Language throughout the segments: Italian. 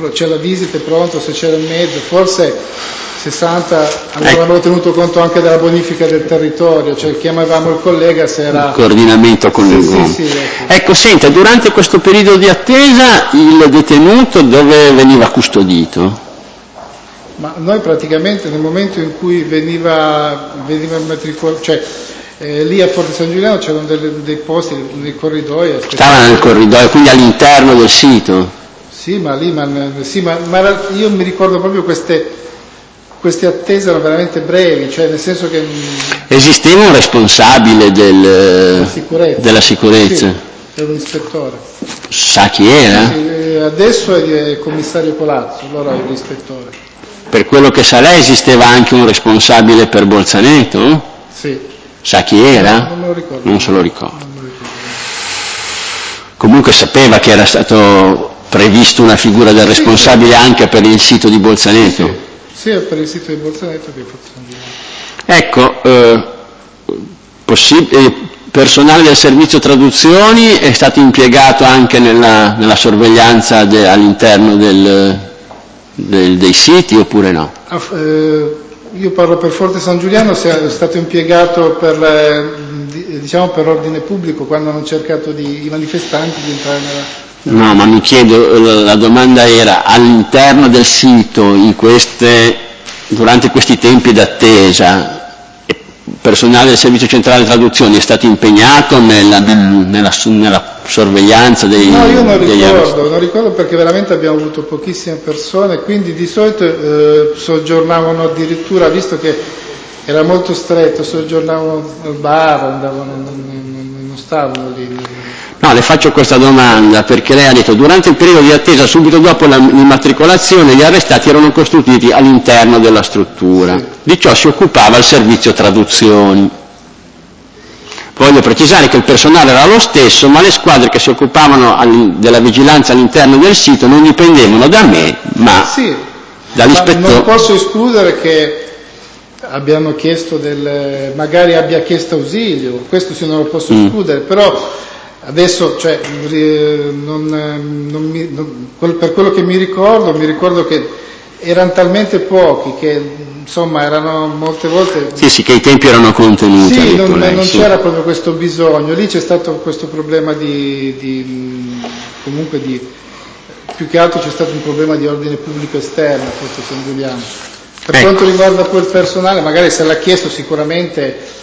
c'è la visita, è pronto, se c'era il mezzo, forse 60 avevano tenuto conto anche della bonifica del territorio, cioè chiamavamo il collega se era... Il coordinamento con il GOM. Sì, ecco, senta, durante questo periodo di attesa il detenuto dove veniva custodito? Ma noi praticamente nel momento in cui veniva matricolato, cioè lì a Forte San Giuliano c'erano dei posti nei corridoi. Stava nel corridoio, quindi all'interno del sito? Sì, ma io mi ricordo proprio queste attese erano veramente brevi, cioè nel senso che... Esisteva un responsabile della sicurezza? Sì, era un ispettore. Sa chi era? Sì, adesso è il commissario Colazzo, allora è l'ispettore. Per quello che sa lei esisteva anche un responsabile per Bolzaneto? Sì. Sa chi era? No, non me lo ricordo. Non se lo ricordo. Comunque sapeva che era stato previsto una figura del responsabile anche per il sito di Bolzaneto? Sì, per il sito di Bolzaneto che Ecco, personale del servizio traduzioni è stato impiegato anche nella sorveglianza all'interno dei siti oppure no? Io parlo per Forte San Giuliano, è stato impiegato per ordine pubblico quando hanno cercato i manifestanti di entrare nella... No, ma mi chiedo, la domanda era all'interno del sito, durante questi tempi d'attesa, il personale del servizio centrale traduzioni è stato impegnato nella sorveglianza dei... No, io non ricordo perché veramente abbiamo avuto pochissime persone, quindi di solito soggiornavano addirittura, visto che era molto stretto, soggiornavano al bar, non stavano lì. No, le faccio questa domanda perché lei ha detto durante il periodo di attesa, subito dopo l'immatricolazione, gli arrestati erano costituiti all'interno della struttura. Sì. Di ciò si occupava il servizio traduzioni. Voglio precisare che il personale era lo stesso, ma le squadre che si occupavano della vigilanza all'interno del sito non dipendevano da me, ma dall'ispettore. Ma non posso escludere che abbiano chiesto magari abbia chiesto ausilio, questo sì non lo posso escludere, però adesso, cioè, per quello che mi ricordo che erano talmente pochi che insomma erano molte volte... Sì, che i tempi erano contenuti. Sì, non c'era proprio questo bisogno, lì c'è stato questo problema comunque più che altro c'è stato un problema di ordine pubblico esterno a Forte San Giuliano. Per quanto riguarda quel personale, magari se l'ha chiesto sicuramente...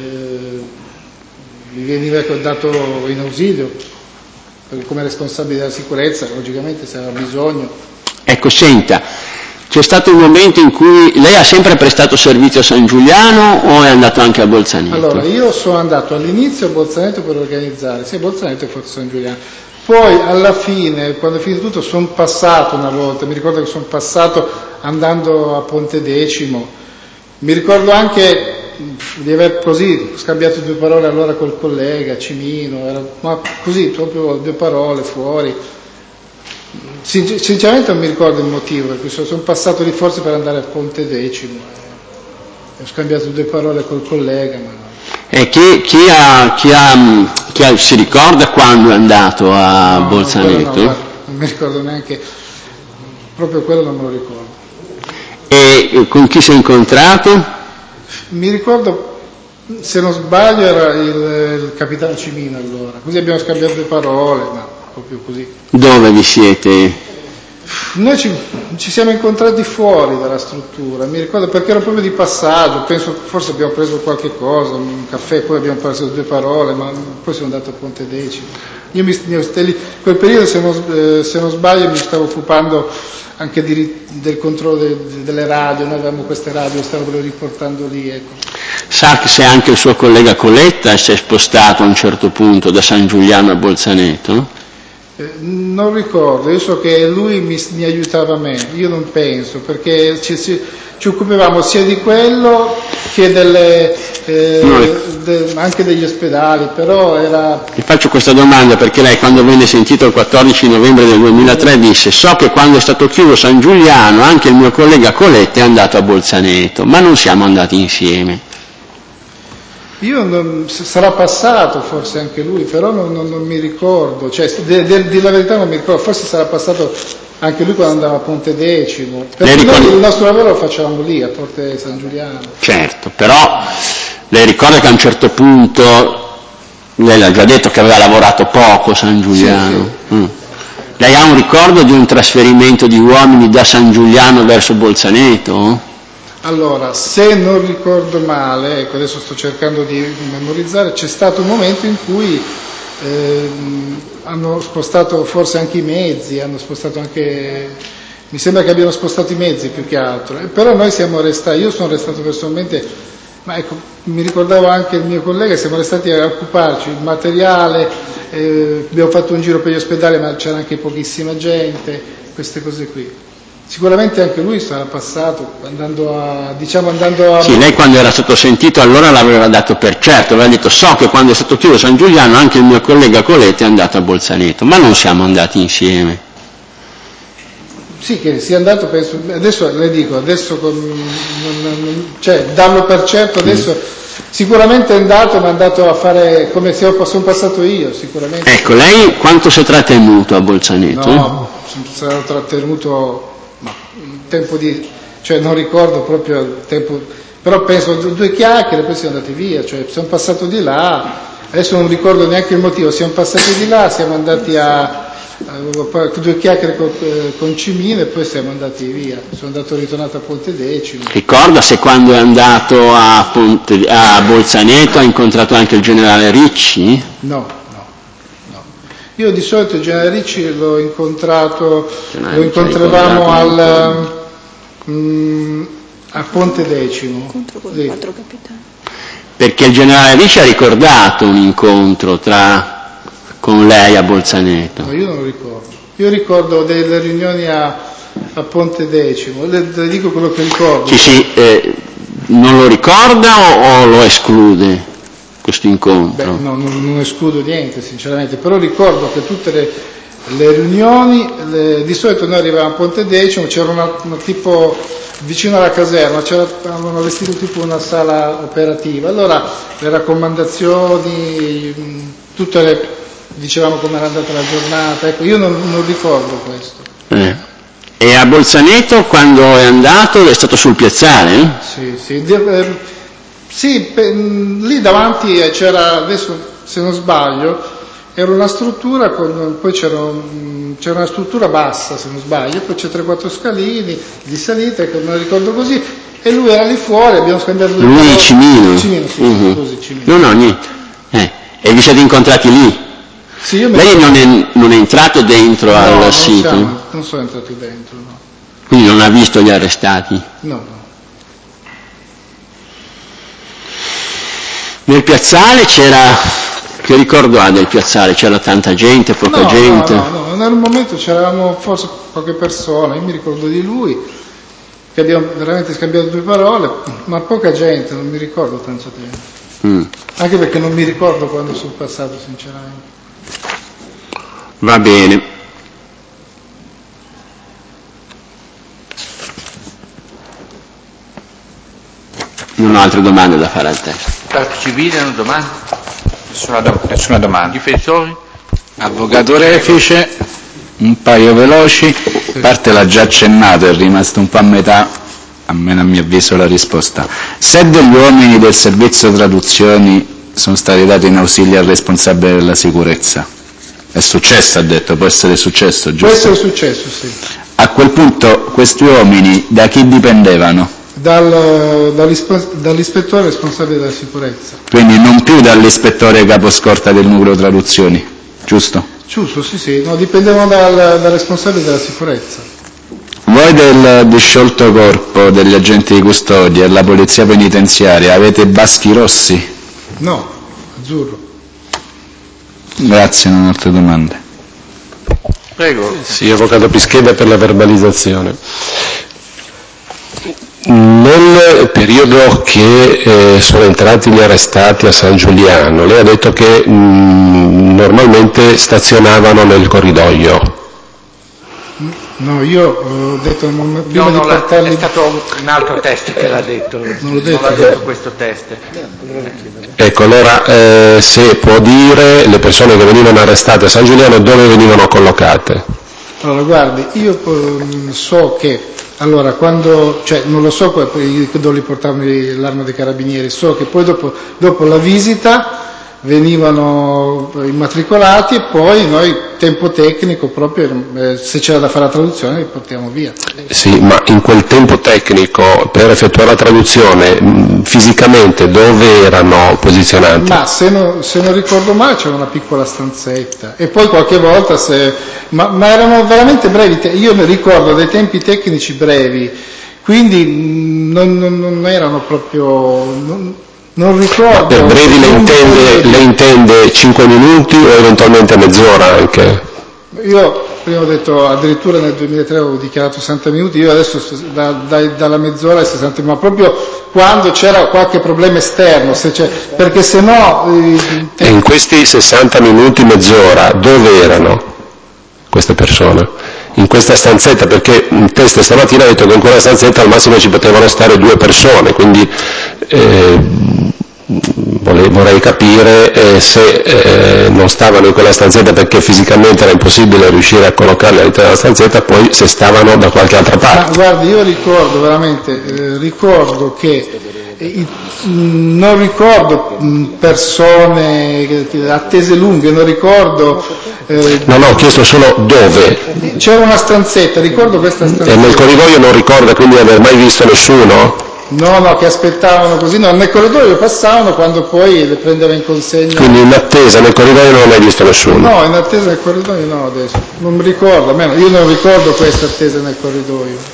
mi veniva dato in ausilio, perché come responsabile della sicurezza, logicamente se aveva bisogno. Ecco, senta, c'è stato un momento in cui lei ha sempre prestato servizio a San Giuliano o è andato anche a Bolzaneto? Allora, io sono andato all'inizio a Bolzaneto per organizzare, sia Bolzaneto che Forte San Giuliano. Poi alla fine, quando è finito tutto, sono passato una volta, mi ricordo che sono passato andando a Pontedecimo, mi ricordo anche di aver così scambiato due parole allora col collega Cimino, ma così proprio due parole fuori. Sinceramente non mi ricordo il motivo, perché sono passato lì forse per andare a Pontedecimo, ho scambiato due parole col collega. E chi si ricorda quando è andato a Bolzaneto? No, non mi ricordo neanche, proprio quello non me lo ricordo. E con chi si è incontrato? Mi ricordo, se non sbaglio, era il capitano Cimino allora, così abbiamo scambiato due parole, ma proprio così. Dove vi siete? Noi ci siamo incontrati fuori dalla struttura, mi ricordo perché ero proprio di passaggio, penso forse abbiamo preso qualche cosa, un caffè, poi abbiamo preso due parole, ma poi sono andato a Pontedecimo. Io quel periodo, se non sbaglio, mi stavo occupando anche del controllo delle radio, noi avevamo queste radio, stavo riportando lì, ecco. Sa se anche il suo collega Coletta si è spostato a un certo punto da San Giuliano a Bolzaneto? Non ricordo, io so che lui mi aiutava a me, io non penso, perché ci occupavamo sia di quello che anche degli ospedali, però era... Vi faccio questa domanda perché lei quando venne sentito il 14 novembre del 2003 disse: so che quando è stato chiuso San Giuliano anche il mio collega Coletta è andato a Bolzaneto, ma non siamo andati insieme. Sarà passato forse anche lui, però non mi ricordo, cioè di la verità non mi ricordo, forse sarà passato anche lui quando andava a Ponte Decimo, perché noi il nostro lavoro lo facevamo lì, a Porte San Giuliano. Certo, però lei ricorda che a un certo punto, lei l'ha già detto che aveva lavorato poco San Giuliano. Sì. Lei ha un ricordo di un trasferimento di uomini da San Giuliano verso Bolzaneto? Allora, se non ricordo male, ecco adesso sto cercando di memorizzare, c'è stato un momento in cui hanno spostato forse anche i mezzi, mi sembra che abbiano spostato i mezzi più che altro, però noi siamo restati, io sono restato personalmente, ma ecco, mi ricordavo anche il mio collega, siamo restati a occuparci del materiale, abbiamo fatto un giro per gli ospedali, ma c'era anche pochissima gente, queste cose qui. Sicuramente anche lui sarà passato andando a... Sì, lei quando era stato sentito allora l'aveva dato per certo, aveva detto so che quando è stato chiuso San Giuliano anche il mio collega Coletti è andato a Bolzaneto, ma non siamo andati insieme. Sì, che sia andato, penso, adesso le dico, cioè darlo per certo adesso, sicuramente è andato, ma è andato a fare come se sono passato io, sicuramente. Ecco, lei quanto si è trattenuto a Bolzaneto? No, sono trattenuto un tempo cioè non ricordo proprio il tempo, però penso 2 chiacchiere e poi siamo andati via, cioè siamo passati di là, adesso non ricordo neanche il motivo, siamo passati di là, siamo andati a 2 chiacchiere con Cimino e poi siamo andati via, ritornato a Ponte Decimo. Ricorda se quando è andato a Bolzaneto ha incontrato anche il generale Ricci? No. Io di solito il generale Ricci l'ho incontravamo a Ponte Decimo. Incontro con il quadro capitano. Perché il generale Ricci ha ricordato un incontro con lei a Bolzaneto. No, io non lo ricordo. Io ricordo delle riunioni a Ponte Decimo, le dico quello che ricordo. Sì, non lo ricorda o lo esclude questo incontro? Beh, no, non escludo niente sinceramente, però ricordo che tutte le riunioni, di solito noi arrivavamo a Ponte Decimo, c'era una tipo vicino alla caserma, avevano vestito tipo una sala operativa, allora le raccomandazioni, dicevamo come era andata la giornata, ecco, io non ricordo questo. E a Bolzaneto quando è andato è stato sul piazzale? Sì, lì davanti c'era, adesso se non sbaglio, era una struttura poi c'era una struttura bassa se non sbaglio, poi c'è 3-4 scalini di salita, non ricordo così, e lui era lì fuori, abbiamo scambiato due parole. Lui Cimino? Cimino, sì, scusi, Cimino. No, niente. E vi siete incontrati lì? Sì, lei non è entrato dentro al sito? Non sono entrato dentro, no. Quindi non ha visto gli arrestati? No. Nel piazzale che ricordo ha del piazzale? C'era tanta gente, poca gente? No, in un momento c'eravamo forse poche persone, io mi ricordo di lui, che abbiamo veramente scambiato 2 parole, ma poca gente, non mi ricordo tanto tempo. Anche perché non mi ricordo quando sono passato, sinceramente. Va bene. Non ho altre domande da fare a te. Stato civile, hanno domande? Nessuna domanda. Difensori? Avvocato Refice, un paio veloci, a parte l'ha già accennato, è rimasto un po' a metà, almeno a mio avviso, la risposta. Se degli uomini del servizio traduzioni sono stati dati in ausilio al responsabile della sicurezza, è successo, ha detto, può essere successo, giusto? Può essere successo, sì. A quel punto questi uomini da chi dipendevano? Dall'ispettore responsabile della sicurezza. Quindi non più dall'ispettore caposcorta del nucleo traduzioni, giusto? Giusto, sì, no, dipendevano dal responsabile della sicurezza. Voi del disciolto corpo degli agenti di custodia e la polizia penitenziaria avete baschi rossi? No, azzurro. Grazie, non ho altre domande. Prego. Sì, avvocato Pischeda per la verbalizzazione. Nel periodo che sono entrati gli arrestati a San Giuliano, lei ha detto che normalmente stazionavano nel corridoio. No, io ho detto prima di portarli... è stato un altro test che l'ha detto, non l'ho detto, non l'ha detto questo test. Ecco, allora se può dire le persone che venivano arrestate a San Giuliano dove venivano collocate? Allora, guardi, io so che, allora, quando, cioè non lo so dove li portavano l'arma dei carabinieri, so che poi dopo la visita venivano immatricolati e poi noi, tempo tecnico, proprio se c'era da fare la traduzione li portiamo via. Sì, ma in quel tempo tecnico per effettuare la traduzione fisicamente dove erano posizionati? Ma se non ricordo male c'era una piccola stanzetta e poi qualche volta ma erano veramente brevi, io mi ricordo dei tempi tecnici brevi, quindi non erano proprio... Non ricordo. Per brevi le intende 5 minuti o eventualmente mezz'ora anche? Io prima ho detto addirittura nel 2003 avevo dichiarato 60 minuti, io adesso dalla mezz'ora ai 60 minuti, ma proprio quando c'era qualche problema esterno, perché se no... E in questi 60 minuti, mezz'ora, dove erano queste persone? In questa stanzetta, perché il test stamattina ha detto che in quella stanzetta al massimo ci potevano stare 2 persone, quindi vorrei capire se non stavano in quella stanzetta perché fisicamente era impossibile riuscire a collocarli all'interno della stanzetta, poi se stavano da qualche altra parte. Ma guardi, io ricordo veramente, ricordo che non ricordo persone attese lunghe, non ricordo... No, ho chiesto solo dove. C'era una stanzetta, ricordo questa stanzetta. E nel corridoio non ricorda quindi di aver mai visto nessuno? No, che aspettavano così, no, nel corridoio passavano quando poi le prendeva in consegna. Quindi in attesa nel corridoio non ho mai visto nessuno? No, in attesa nel corridoio no adesso, non mi ricordo, almeno io non ricordo questa attesa nel corridoio.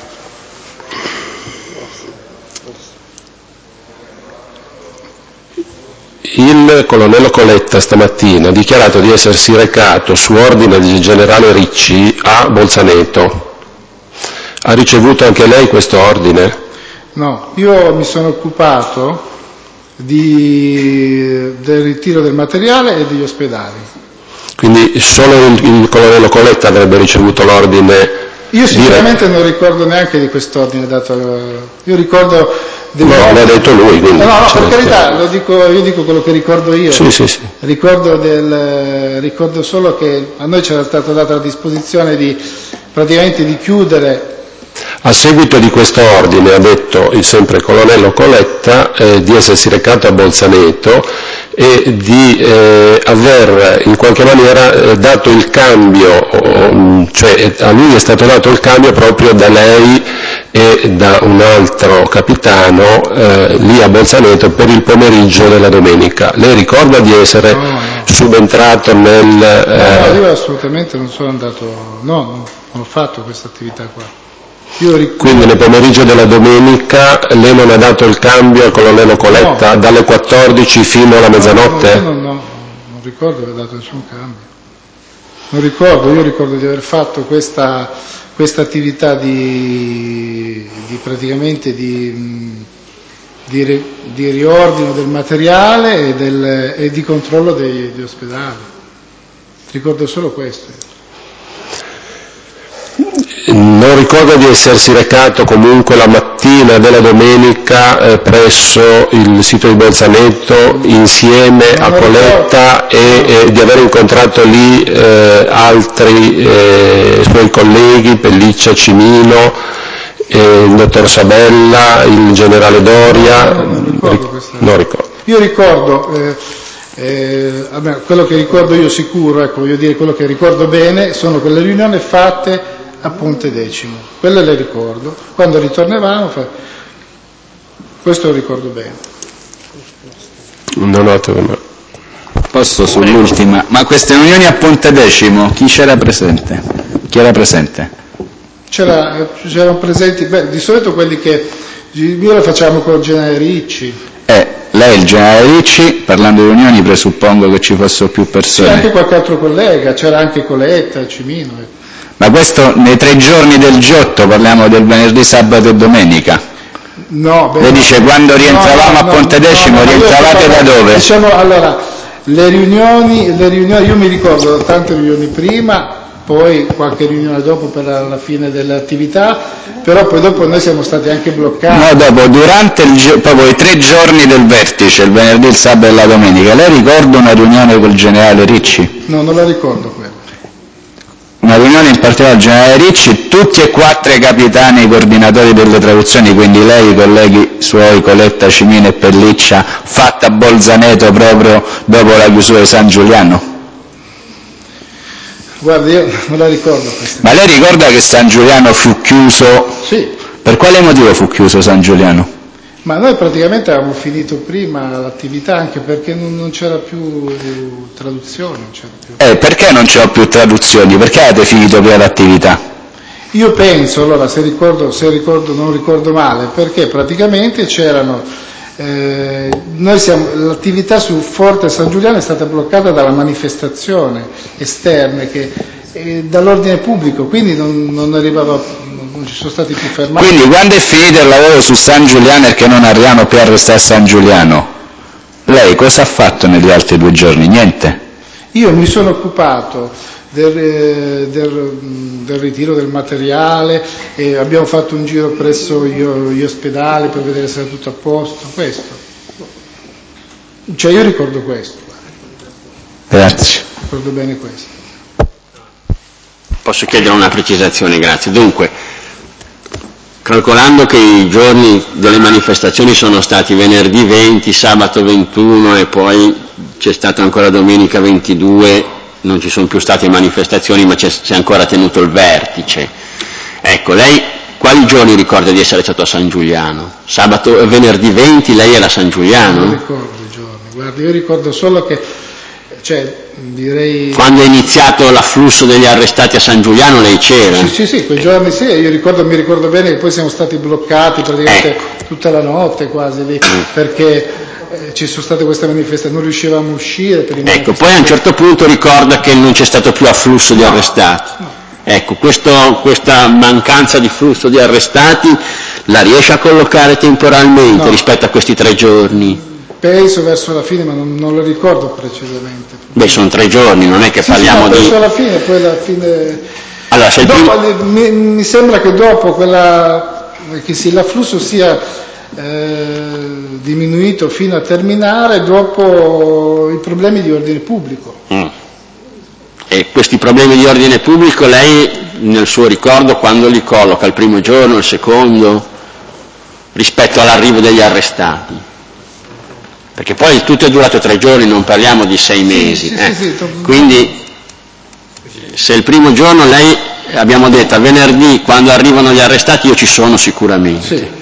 Il colonnello Coletta stamattina ha dichiarato di essersi recato su ordine del generale Ricci a Bolzaneto. Ha ricevuto anche lei questo ordine? No, io mi sono occupato del ritiro del materiale e degli ospedali. Quindi solo il colonnello Coletta avrebbe ricevuto l'ordine? Io sinceramente non ricordo neanche di quest'ordine dato. Io ricordo... No, l'ha detto lui. Quindi, no, per carità, io dico quello che ricordo io. Sì. Ricordo solo che a noi c'era stata data la disposizione praticamente di chiudere. A seguito di questo ordine ha detto il sempre colonnello Coletta di essersi recato a Bolzaneto e di aver in qualche maniera dato il cambio, cioè a lui è stato dato il cambio proprio da lei e da un altro capitano lì a Bolzaneto per il pomeriggio della domenica. Lei ricorda di essere subentrato nel... No, io assolutamente non sono andato, non ho fatto questa attività qua. Quindi nel pomeriggio della domenica lei non ha dato il cambio al colonnello Coletta dalle 14 fino alla mezzanotte? No, non ricordo di aver dato nessun cambio. Non ricordo, io ricordo di aver fatto questa attività praticamente di riordino del materiale e di controllo degli ospedali. Ricordo solo questo. Non ricordo di essersi recato comunque la mattina della domenica presso il sito di Bolzaneto insieme a Coletta e di aver incontrato lì altri suoi colleghi, Pelliccia, Cimino, il dottor Sabella, il generale Doria. Non ricordo. Io ricordo, quello che ricordo io sicuro, ecco, voglio dire quello che ricordo bene, sono quelle riunioni fatte a Ponte Decimo, quelle le ricordo, quando ritornavamo, questo lo ricordo bene. Posso sull'ultima, ma queste riunioni a Ponte Decimo, chi c'era presente? Chi era presente? C'erano presenti, di solito quelli che noi le facciamo con il generale Ricci. Lei, il generale Ricci, parlando di riunioni presuppongo che ci fossero più persone. Sì, anche qualche altro collega, c'era anche Coletta, Cimino. Ma questo nei 3 giorni del G8, parliamo del venerdì, sabato e domenica. No, lei dice quando rientravamo a Ponte Decimo, rientravate da dove? Diciamo, allora, le riunioni, io mi ricordo tante riunioni prima, poi qualche riunione dopo per la fine dell'attività, però poi dopo noi siamo stati anche bloccati. No, dopo, durante proprio i 3 giorni del vertice, il venerdì, il sabato e la domenica, lei ricorda una riunione col generale Ricci? No, non la ricordo quella. Una riunione in particolare del generale Ricci, tutti e 4 i capitani, i coordinatori delle traduzioni, quindi lei, i colleghi suoi, Coletta, Cimino e Pelliccia, fatta a Bolzaneto proprio dopo la chiusura di San Giuliano? Guardi, io non la ricordo questa. Ma lei ricorda che San Giuliano fu chiuso? Sì. Per quale motivo fu chiuso San Giuliano? Ma noi praticamente avevamo finito prima l'attività, anche perché non c'era più traduzione. Non c'era più. Perché non c'erano più traduzioni? Perché avete finito prima l'attività? Io penso, allora, se non ricordo male, perché praticamente c'erano, l'attività su Forte San Giuliano è stata bloccata dalla manifestazione esterne dall'ordine pubblico, quindi non ci sono stati più fermati. Quindi quando è finito il lavoro su San Giuliano e che non arrivano più a arrestare San Giuliano, lei cosa ha fatto negli altri 2 giorni? Niente? Io mi sono occupato del ritiro del materiale, abbiamo fatto un giro presso gli ospedali per vedere se era tutto a posto, questo. Cioè io ricordo questo. Grazie. Ricordo bene questo. Posso chiedere una precisazione, grazie. Dunque, calcolando che i giorni delle manifestazioni sono stati venerdì 20, sabato 21 e poi c'è stata ancora domenica 22, non ci sono più state manifestazioni, ma si è ancora tenuto il vertice. Ecco, lei quali giorni ricorda di essere stato a San Giuliano? Venerdì 20 lei era a San Giuliano? Non ricordo i giorni, guardi, io ricordo solo che, direi... Quando è iniziato l'afflusso degli arrestati a San Giuliano lei c'era? Sì, quei giorni sì, mi ricordo bene che poi siamo stati bloccati praticamente tutta la notte quasi lì, perché... ci sono state queste manifestazioni, non riuscivamo a uscire per Ecco, poi a un certo punto ricorda che non c'è stato più afflusso di arrestati. No. Ecco, questa mancanza di flusso di arrestati la riesce a collocare temporalmente rispetto a questi 3 giorni? Penso verso la fine, ma non lo ricordo precisamente. Beh, sono 3 giorni, non è che parliamo di... Verso la fine, poi alla fine... Allora, se mi sembra che dopo l'afflusso sia... diminuito fino a terminare dopo i problemi di ordine pubblico. E questi problemi di ordine pubblico lei nel suo ricordo quando li colloca? Il primo giorno, il secondo, rispetto all'arrivo degli arrestati? Perché poi tutto è durato 3 giorni, non parliamo di 6 mesi. Sì. Quindi se il primo giorno lei, abbiamo detto, a venerdì quando arrivano gli arrestati io ci sono sicuramente. Sì.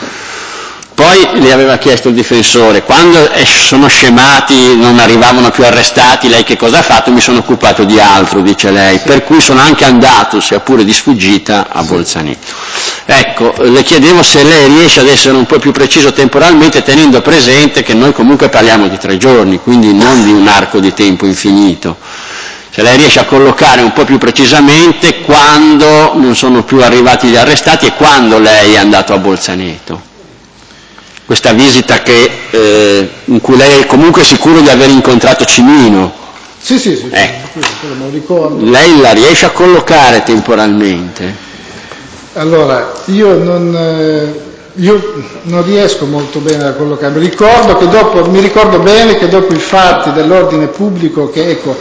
Poi le aveva chiesto il difensore, quando sono scemati, non arrivavano più arrestati, lei che cosa ha fatto? Mi sono occupato di altro, dice lei, per cui sono anche andato, sia pure di sfuggita, a Bolzaneto. Ecco, le chiedevo se lei riesce ad essere un po' più preciso temporalmente, tenendo presente che noi comunque parliamo di 3 giorni, quindi non di un arco di tempo infinito. Se lei riesce a collocare un po' più precisamente quando non sono più arrivati gli arrestati e quando lei è andato a Bolzaneto. Questa visita in cui lei è comunque sicuro di aver incontrato Cimino. Sì, me lo ricordo. Lei la riesce a collocare temporalmente? Allora, io non riesco molto bene a collocarmi. Mi ricordo bene che dopo i fatti dell'ordine pubblico,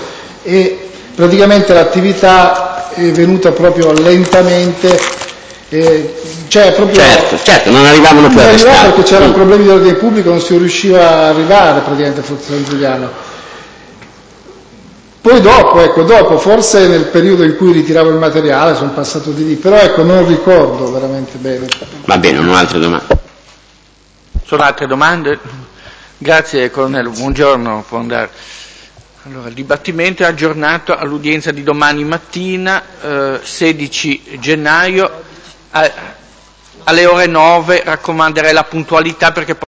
e praticamente l'attività è venuta proprio lentamente. Certo, non arrivavano più arrestati. Perché c'erano problemi di ordine pubblico, non si riusciva a arrivare praticamente a Forte San Giuliano. Poi dopo, forse nel periodo in cui ritiravo il materiale, sono passato di lì, però non ricordo veramente bene. Va bene, non ho altre domande. Sono altre domande? Grazie Colonnello, buongiorno, può andare. Allora, il dibattimento è aggiornato all'udienza di domani mattina, 16 gennaio, alle ore 9, raccomanderei la puntualità perché